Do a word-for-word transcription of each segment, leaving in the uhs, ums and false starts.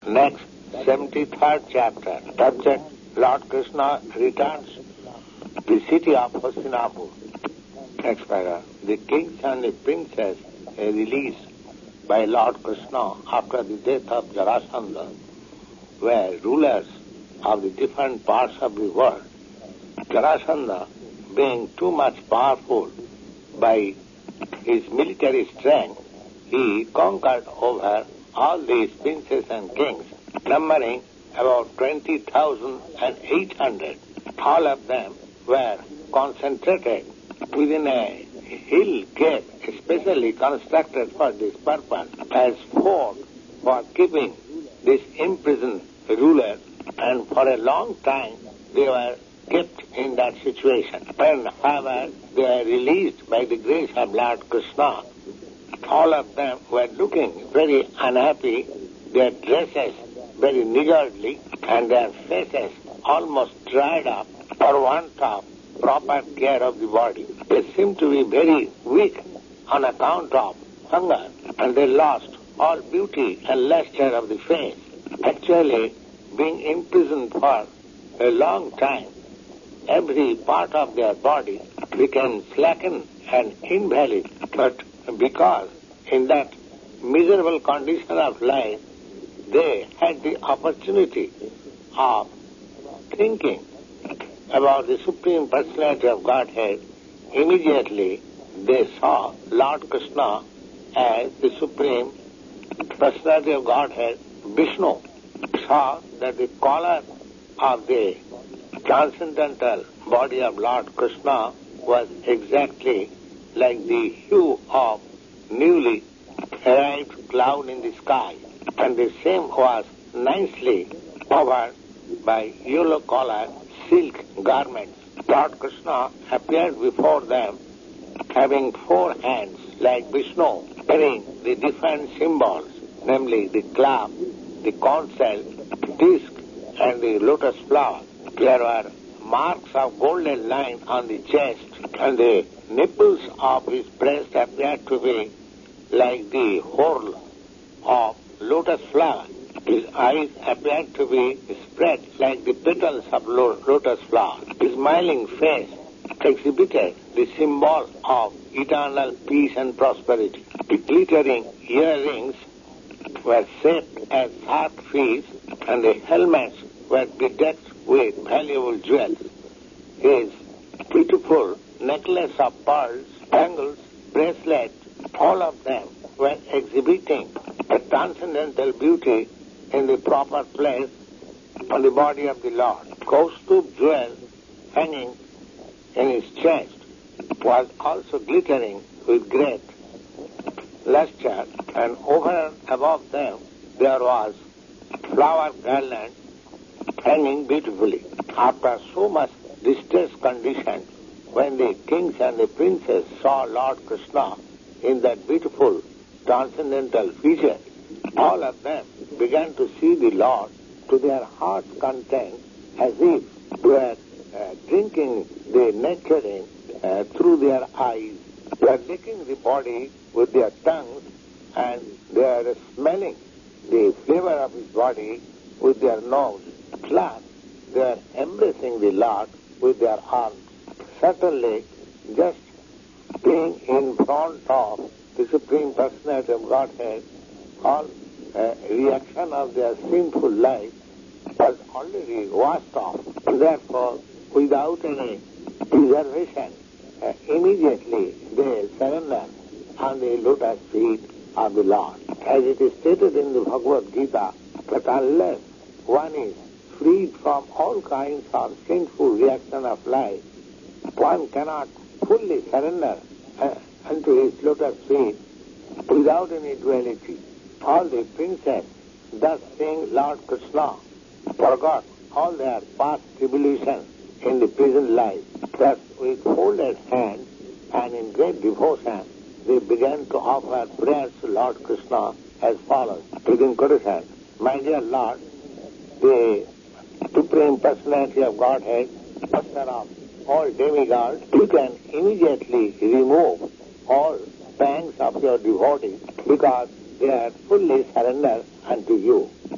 Next, seventy-third chapter, subject Lord Krishna returns to the city of Hastinapur. Next paragraph. The kings and the princes are released by Lord Krishna after the death of Jarasandha were rulers of the different parts of the world. Jarasandha, being too much powerful by his military strength, he conquered over all these princes and kings, numbering about twenty thousand eight hundred. All of them were concentrated within a hill cave especially constructed for this purpose as fort for keeping this imprisoned ruler, and for a long time they were kept in that situation. When, however, they were released by the grace of Lord Krishna, all of them were looking very unhappy, their dresses very niggardly, and their faces almost dried up for want of proper care of the body. They seemed to be very weak on account of hunger, and they lost all beauty and luster of the face. Actually, being imprisoned for a long time, every part of their body became slackened and invalid. But because in that miserable condition of life, they had the opportunity of thinking about the Supreme Personality of Godhead, immediately they saw Lord Krishna as the Supreme Personality of Godhead, Vishnu. Saw that the color of the transcendental body of Lord Krishna was exactly like the hue of newly arrived cloud in the sky, and the same was nicely covered by yellow-colored silk garments. Lord Krishna appeared before them having four hands like Vishnu, carrying the different symbols, namely the club, the conch shell, disc, and the lotus flower. There were marks of golden line on the chest, and the nipples of his breast appeared to be like the whorl of lotus flower. His eyes appeared to be spread like the petals of lo- lotus flower. His smiling face exhibited the symbol of eternal peace and prosperity. The glittering earrings were shaped as shark fins, and the helmets were bedecked with valuable jewels. His beautiful necklace of pearls, bangles, bracelets, all of them were exhibiting the transcendental beauty in the proper place on the body of the Lord. Kaustubh jewel hanging in his chest was also glittering with great luster, and over and above them there was flower garland hanging beautifully. After so much distressed condition, when the kings and the princes saw Lord Krishna in that beautiful transcendental vision, all of them began to see the Lord to their heart's content, as if they were uh, drinking the nectarine uh, through their eyes. They are licking the body with their tongues, and they are smelling the flavor of his body with their nose. Plus, they are embracing the Lord with their arms. Certainly, just being in front of the Supreme Personality of Godhead, all uh, reaction of their sinful life was already washed off. Therefore, without any reservation, uh, immediately they surrender on the lotus feet of the Lord. As it is stated in the Bhagavad Gita, that unless one is freed from all kinds of sinful reaction of life, one cannot fully surrender uh, unto his lotus feet without any duality. All the princes, thus seeing Lord Krishna, forgot all their past tribulations in the present life. Thus, with folded hands and in great devotion, they began to offer prayers to Lord Krishna as follows. Within quotation, my dear Lord, the Supreme Personality of Godhead, Master of all demigods, you can immediately remove all pangs of your devotees because they are fully surrendered unto you.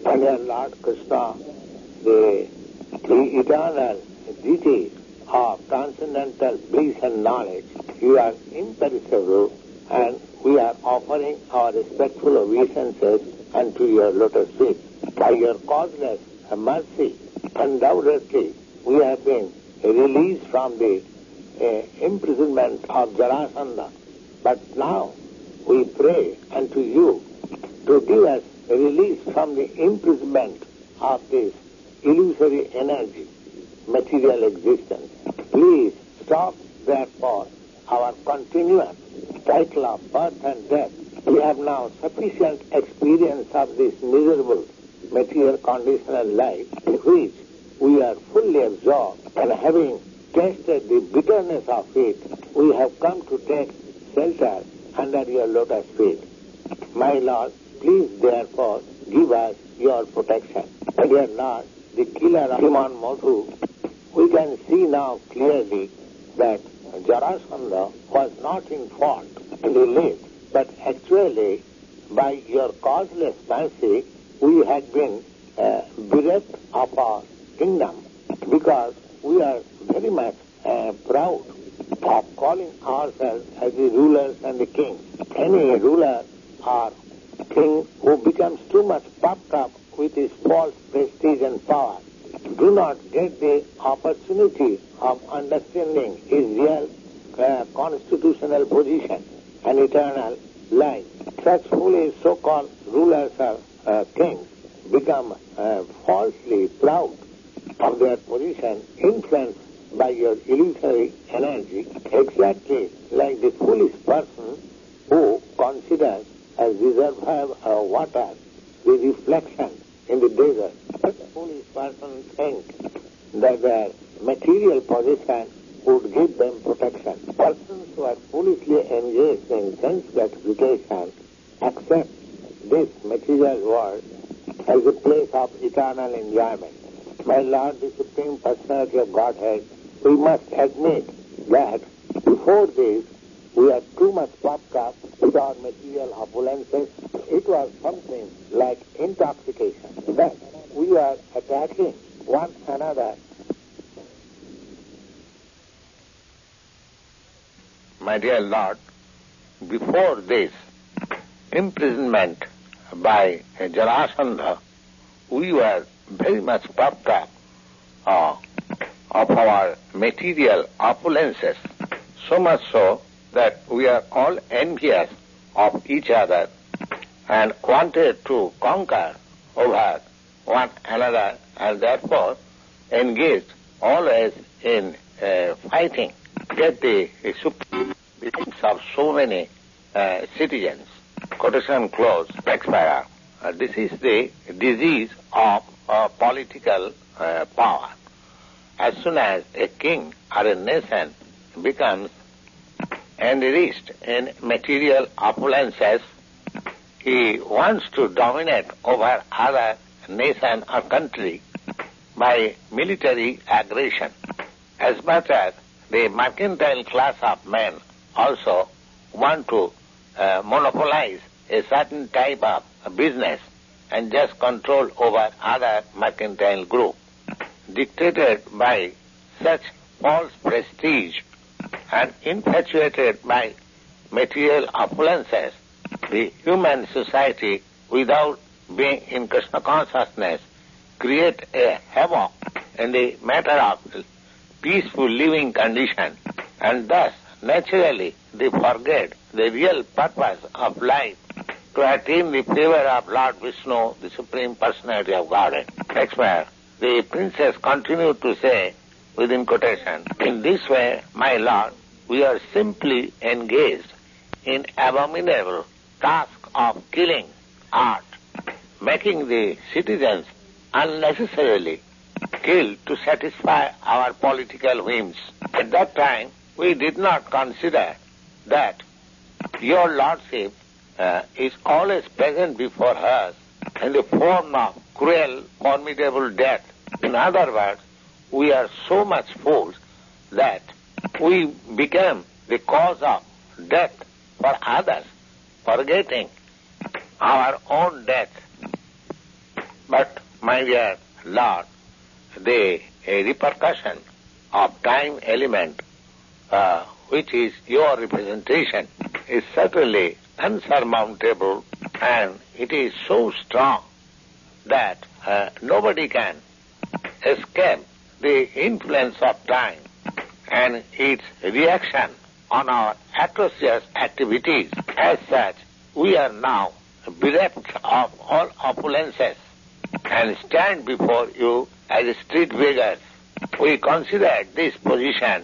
And then Lord Krishna, the, the eternal deity of transcendental bliss and knowledge, you are imperishable, and we are offering our respectful obeisances unto your lotus feet. By your causeless mercy, undoubtedly, we have been released from the uh, imprisonment of Jarasandha. But now we pray unto you to give us a release from the imprisonment of this illusory energy, material existence. Please stop, therefore, our continuous cycle of birth and death. We have now sufficient experience of this miserable material conditional life in which we are fully absorbed, and having tasted the bitterness of it, we have come to take shelter under your lotus feet. My Lord, please therefore give us your protection. My dear Lord, the killer of Himan Madhu, we can see now clearly that Jarasandha was not in fault in the least, but actually by your causeless mercy we had been uh, bereft of our kingdom, because we are very much uh, proud of calling ourselves as the rulers and the kings. Any ruler or king who becomes too much puffed up with his false prestige and power do not get the opportunity of understanding his real uh, constitutional position and eternal life. Such foolish so-called rulers or uh, kings become uh, falsely proud of their position, influenced by your illusory energy, exactly like the foolish person who considers as reservoir of water the reflection in the desert. Such a foolish person thinks that their material position would give them protection. Persons who are foolishly engaged in sense gratification accept this material world as a place of eternal enjoyment. My Lord, the Supreme Personality of Godhead, we must admit that before this we are too much puffed up with our material opulences. It was something like intoxication. That we are attacking one another. My dear Lord, before this imprisonment by Jarasandha, we were very much puffed up uh, of our material opulences, so much so that we are all envious of each other and wanted to conquer over one another, and therefore engaged always in uh, fighting to get the, the supreme of so many uh, citizens. Quotation close, expire. Uh, this is the disease of uh, political uh, power. As soon as a king or a nation becomes enriched in material opulences, he wants to dominate over other nation or country by military aggression. As much as the mercantile class of men also want to uh, monopolize a certain type of business and just control over other mercantile group. Dictated by such false prestige and infatuated by material opulences, the human society, without being in Krishna consciousness, create a havoc in the matter of peaceful living condition, and thus naturally they forget the real purpose of life, to attain the favor of Lord Vishnu, the Supreme Personality of Godhead. Expire. The princess continued to say, within quotation, in this way, my Lord, we are simply engaged in abominable task of killing art, making the citizens unnecessarily killed to satisfy our political whims. At that time, we did not consider that your lordship uh, is always present before us in the form of cruel, formidable death. In other words, we are so much fools that we become the cause of death for others, forgetting our own death. But, my dear Lord, the a repercussion of time element, uh, which is your representation, is certainly unsurmountable, and it is so strong that uh, nobody can escape the influence of time and its reaction on our atrocious activities. As such, we are now bereft of all opulences and stand before you as street beggars. We consider this position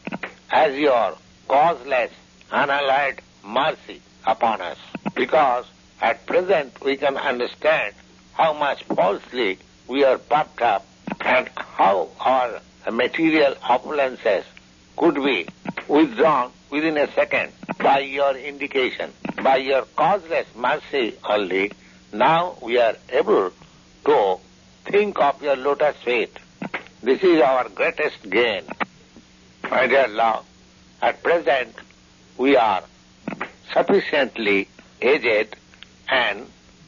as your causeless, unalloyed mercy upon us, because at present we can understand how much falsely we are puffed up and how our material opulences could be withdrawn within a second by your indication. By your causeless mercy only, now we are able to think of your lotus feet. This is our greatest gain. My dear Lord, at present we are sufficiently aged, and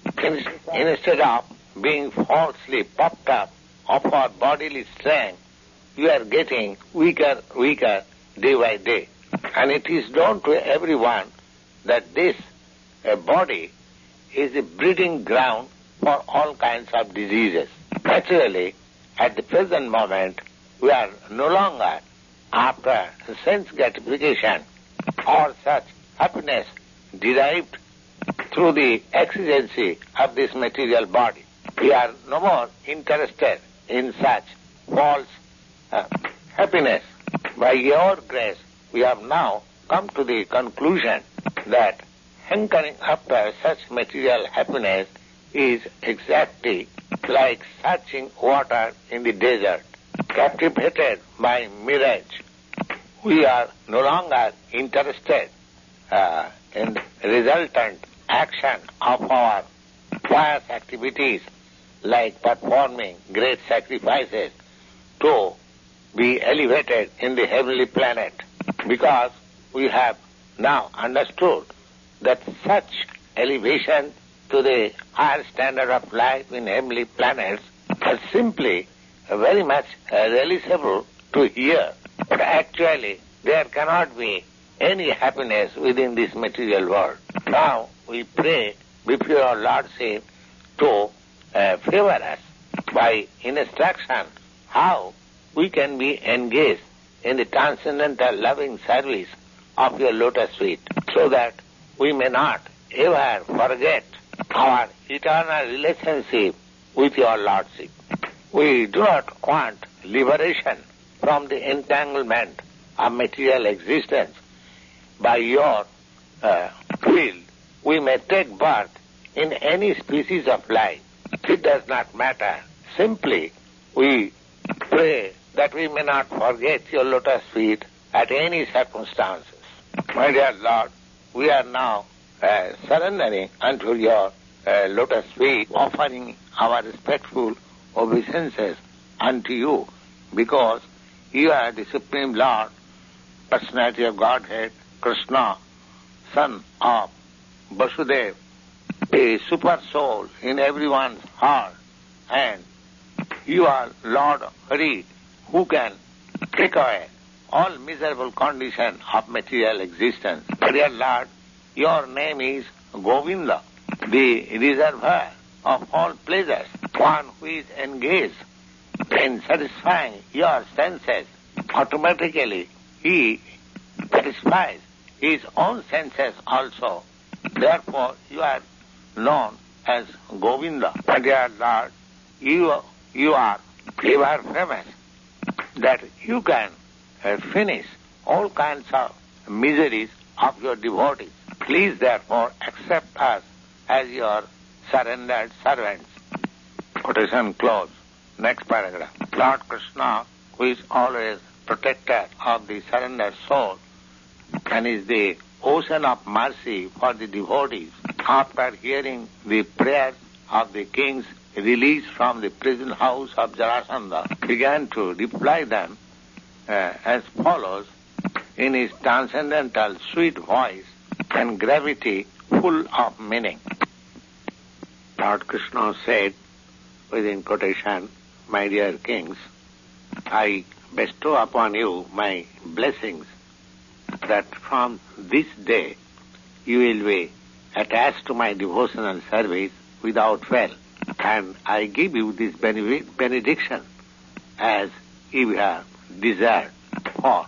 instead of being falsely puffed up of our bodily strength, we are getting weaker, weaker day by day. And it is known to everyone that this uh, body is a breeding ground for all kinds of diseases. Naturally, at the present moment, we are no longer after sense gratification or such happiness derived through the exigency of this material body. We are no more interested in such false uh, happiness. By your grace, we have now come to the conclusion that hankering after such material happiness is exactly like searching water in the desert. Captivated by mirage, we are no longer interested uh, in the resultant action of our pious activities, like performing great sacrifices to be elevated in the heavenly planet, because we have now understood that such elevation to the higher standard of life in heavenly planets is simply very much uh, realizable to hear. But actually, there cannot be any happiness within this material world. Now, we pray before your Lordship to uh, favor us by instruction how we can be engaged in the transcendental loving service of your lotus feet, so that we may not ever forget our eternal relationship with your Lordship. We do not want liberation from the entanglement of material existence. By your uh, will, we may take birth in any species of life. It does not matter. Simply, we pray that we may not forget your lotus feet at any circumstances. My dear Lord, we are now uh, surrendering unto your uh, lotus feet, offering our respectful obeisances unto you, because you are the Supreme Lord, Personality of Godhead, Krishna, son of Vasudeva, a super soul in everyone's heart, and you are Lord Hari, who can take away all miserable condition of material existence. Dear Lord, your name is Govinda, the reservoir of all pleasures, one who is engaged in satisfying your senses. Automatically, he satisfies his own senses also. Therefore, you are known as Govinda. But dear Lord, you, you are ever famous that you can uh, finish all kinds of miseries of your devotees. Please therefore accept us as your surrendered servants. Quotation close. Next paragraph. Lord Krishna, who is always protector of the surrendered soul and is the ocean of mercy for the devotees, after hearing the prayers of the kings released from the prison house of Jarasandha, began to reply them uh, as follows in his transcendental sweet voice and gravity full of meaning. Lord Krishna said, within quotation, my dear kings, I bestow upon you my blessings that from this day you will be attached to my devotional service without fail. And I give you this benediction as you have desired. For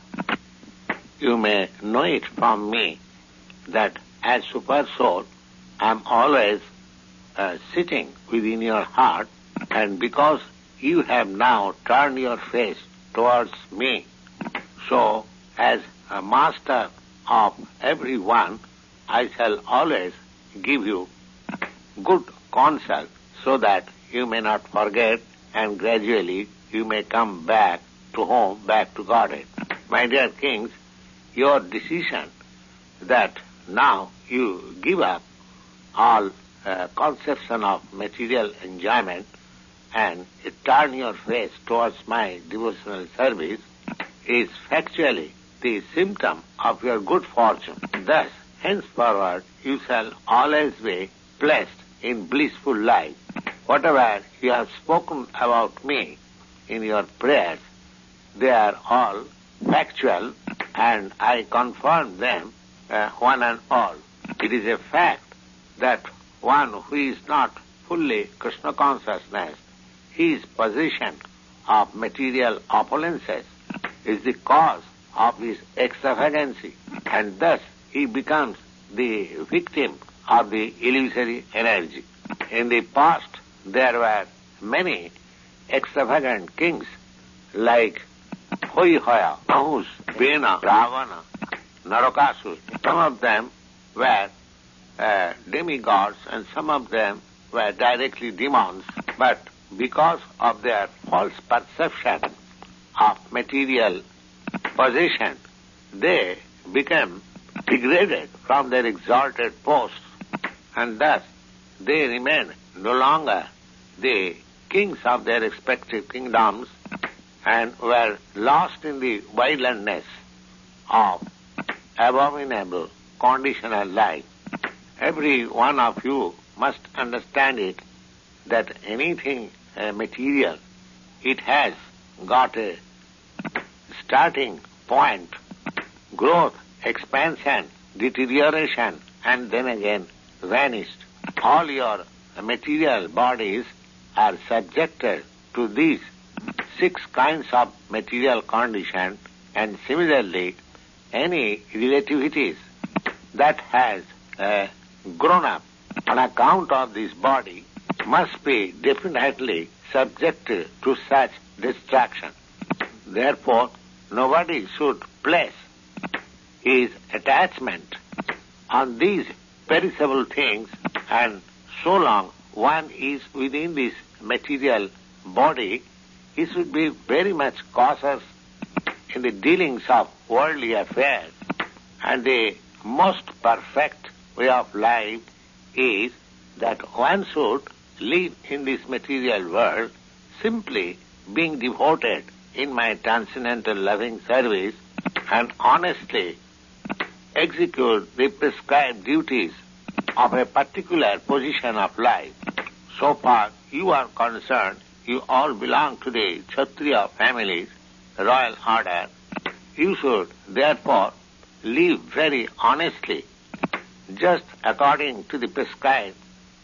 you may know it from me that as Super Soul, I am always uh, sitting within your heart, and because you have now turned your face towards me, so as a master of everyone, I shall always give you good counsel so that you may not forget and gradually you may come back to home, back to Godhead. My dear kings, your decision that now you give up all uh, conception of material enjoyment and turn your face towards my devotional service is factually the symptom of your good fortune. Thus, henceforward, you shall always be blessed in blissful life. Whatever you have spoken about me in your prayers, they are all factual, and I confirm them uh, one and all. It is a fact that one who is not fully Krishna consciousness, his possession of material opulences is the cause of his extravagancy, and thus he becomes the victim of the illusory energy. In the past, there were many extravagant kings like Hoihoya, Nahus, Bena, Ravana, Narakasur. Some of them were uh, demigods and some of them were directly demons, but because of their false perception of material possession, they became degraded from their exalted posts, and thus they remained no longer the kings of their respective kingdoms and were lost in the wilderness of abominable conditional life. Every one of you must understand it, that anything uh, material, it has got a starting point, growth, expansion, deterioration, and then again vanished. All your material bodies are subjected to these six kinds of material condition, and similarly, any relativities that has uh, grown up on account of this body must be definitely subjected to such distraction. Therefore, nobody should place his attachment on these perishable things, and so long one is within this material body, he should be very much cautious in the dealings of worldly affairs. And the most perfect way of life is that one should live in this material world simply being devoted in my transcendental loving service and honestly execute the prescribed duties of a particular position of life. So far you are concerned, you all belong to the Kshatriya families, royal order. You should therefore live very honestly, just according to the prescribed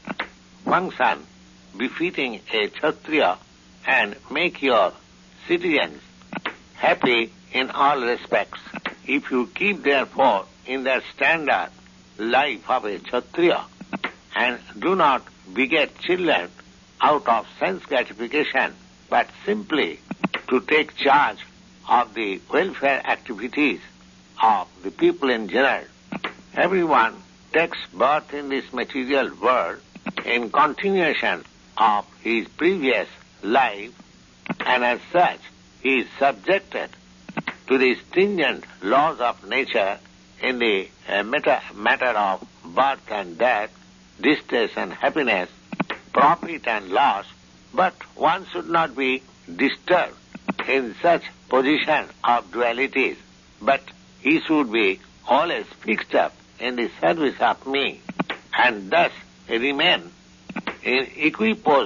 function befitting a Kshatriya, and make your citizens happy in all respects. If you keep therefore in that standard life of a Kshatriya and do not beget children out of sense gratification, but simply to take charge of the welfare activities of the people in general, everyone takes birth in this material world in continuation of his previous life, and as such he is subjected to the stringent laws of nature in the uh, matter, matter of birth and death, distress and happiness, profit and loss, but one should not be disturbed in such position of dualities, but he should be always fixed up in the service of me, and thus remain in equipoise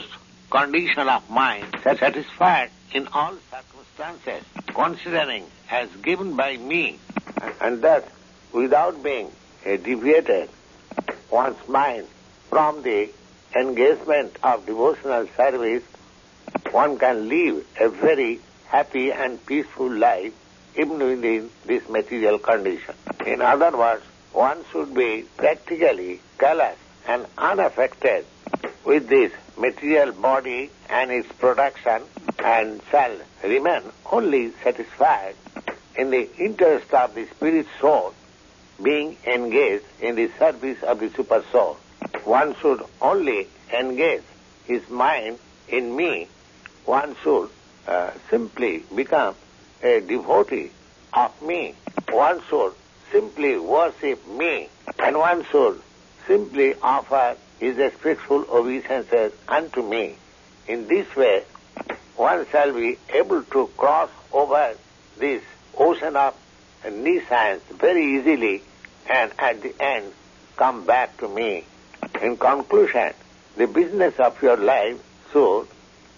condition of mind, satisfied in all circumstances, considering as given by me, and that without being uh, deviated one's mind from the engagement of devotional service, one can live a very happy and peaceful life even within this material condition. In other words, one should be practically callous and unaffected with this material body and its production, and shall remain only satisfied in the interest of the spirit soul, being engaged in the service of the super soul. One should only engage his mind in me. One should uh, simply become a devotee of me. One should simply worship me, and one should simply offer his respectful obeisances unto me. In this way, one shall be able to cross over this ocean of nescience very easily, and at the end come back to me. In conclusion, the business of your life should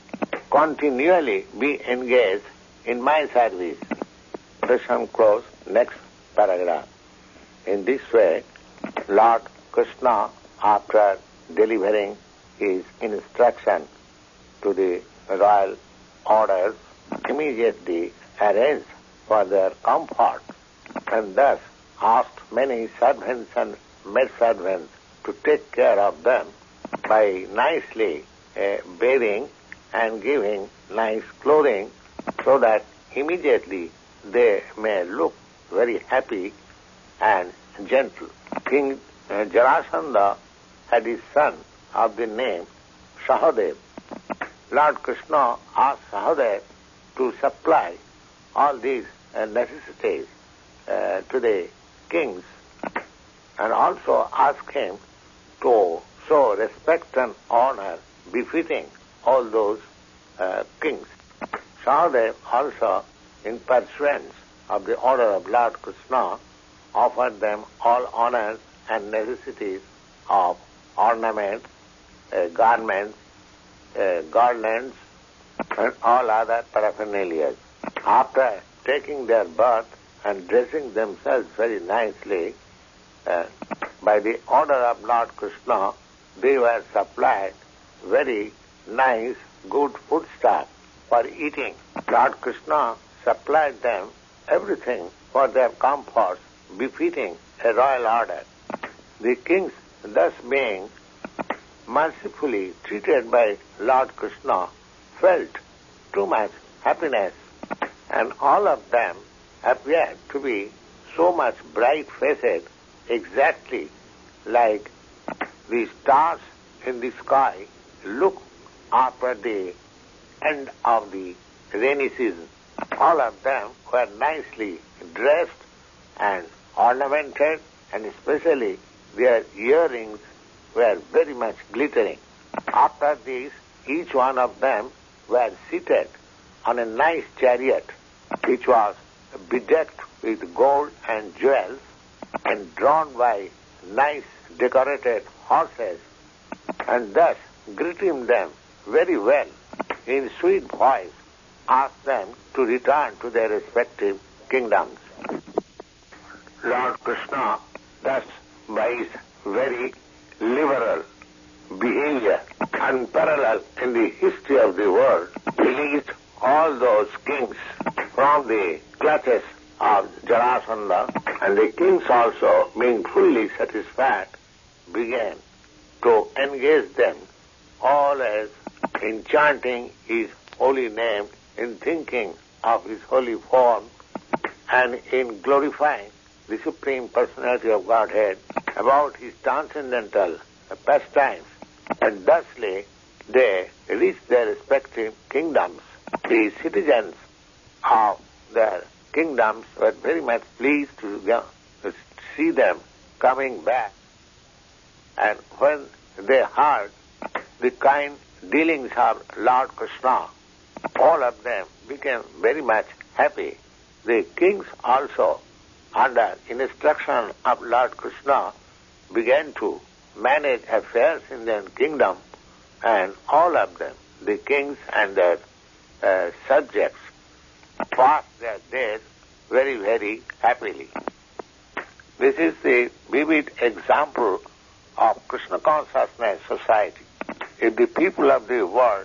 continually be engaged in my service. Question close. Next paragraph. In this way, Lord Krishna, after delivering his instruction to the royal orders, immediately arranged for their comfort, and thus asked many servants and maidservants to take care of them by nicely uh, bathing and giving nice clothing, so that immediately they may look very happy and gentle. King uh, Jarasandha had his son of the name Sahadev. Lord Krishna asked Sahadev to supply all these uh, necessities uh, to the kings, and also asked him to show respect and honor befitting all those uh, kings. Sahadev also, in pursuance of the order of Lord Krishna, offered them all honors and necessities of ornament, uh, garments, uh, garlands, and all other paraphernalia. After taking their bath and dressing themselves very nicely, uh, by the order of Lord Krishna, they were supplied very nice, good foodstuff for eating. Lord Krishna supplied them everything for their comforts befitting a royal order. The kings, thus being mercifully treated by Lord Krishna, felt too much happiness, and all of them appeared to be so much bright-faced, exactly like the stars in the sky look after the end of the rainy season. All of them were nicely dressed and ornamented, and especially their earrings were very much glittering. After this, each one of them were seated on a nice chariot, which was bedecked with gold and jewels, and drawn by nice decorated horses, and thus greeting them very well, in sweet voice asked them to return to their respective kingdoms. Lord Krishna, thus by his very liberal behavior, unparalleled in the history of the world, released all those kings from the clutches of Jarasandha, and the kings also, being fully satisfied, began to engage them always in chanting his holy name, in thinking of his holy form, and in glorifying the Supreme Personality of Godhead about his transcendental pastimes. And thusly they reached their respective kingdoms. The citizens of their kingdoms were very much pleased to, go, to see them coming back. And when they heard the kind dealings of Lord Krishna, all of them became very much happy. The kings also, under instruction of Lord Krishna, began to manage affairs in their kingdom, and all of them the kings and their uh, subjects pass their days very, very happily. This is the vivid example of Krishna consciousness society. If the people of the world,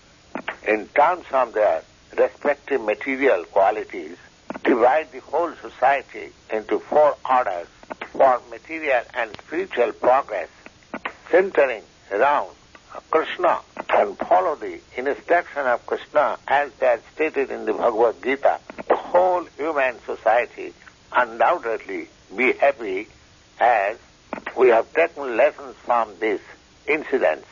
in terms of their respective material qualities, divide the whole society into four orders for material and spiritual progress, centering around Krishna, and follow the instruction of Krishna as they are stated in the Bhagavad Gita, the whole human society undoubtedly be happy, as we have taken lessons from this incident.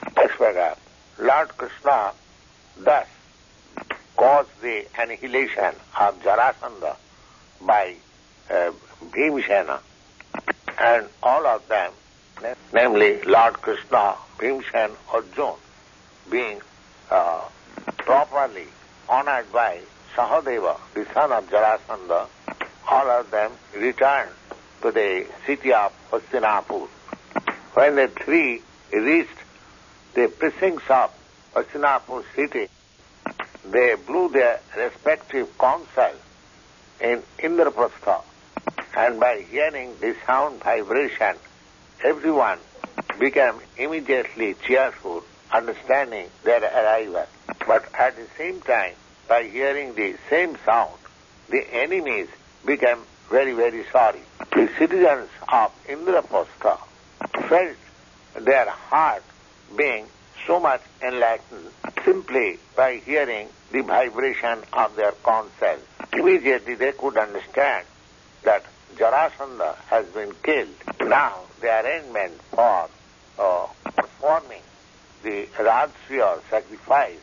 Lord Krishna thus caused the annihilation of Jarasandha by uh, Bhimsena, and all of them, namely Lord Krishna, Bhimsen, Arjuna, being uh, properly honored by Sahadeva, the son of Jarasandha, all of them returned to the city of Hastinapur. When the three reached the precincts of Hastinapur city, they blew their respective counsel in Indraprastha, and by hearing the sound vibration, everyone became immediately cheerful, understanding their arrival. But at the same time, by hearing the same sound, the enemies became very, very sorry. The citizens of Indraprastha felt their heart being so much enlightened simply by hearing the vibration of their counsel. Immediately they could understand that Jarasandha has been killed. Now the arrangement for uh, performing the Rajsriya sacrifice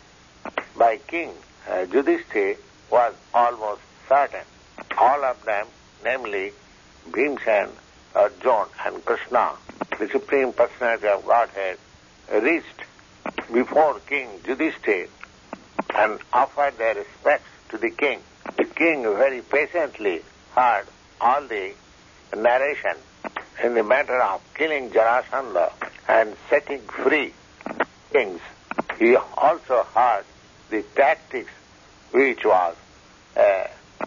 by King uh, Yudhishthira was almost certain. All of them, namely Bhimsen, Arjuna and Krishna, the Supreme Personality of Godhead, reached before King Yudhishthira and offered their respects to the king. The king very patiently heard all the narration in the matter of killing Jarasandha and setting free kings. He also heard the tactics which was uh,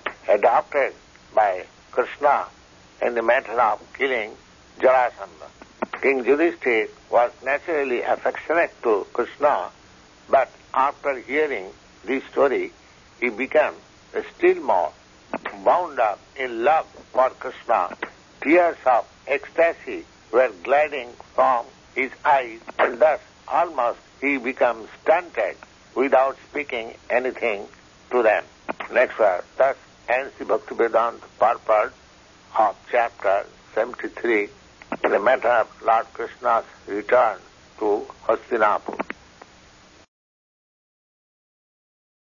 adopted by Krishna in the matter of killing Jarasandha. King Yudhishthira was naturally affectionate to Krishna, but after hearing this story, he became still more bound up in love for Krishna. Tears of ecstasy were gliding from his eyes, and thus almost he became stunted without speaking anything to them. Next verse. Thus ends the Bhaktivedanta purport of chapter seventy-three, in the matter of Lord Krishna's return to Hastinapur.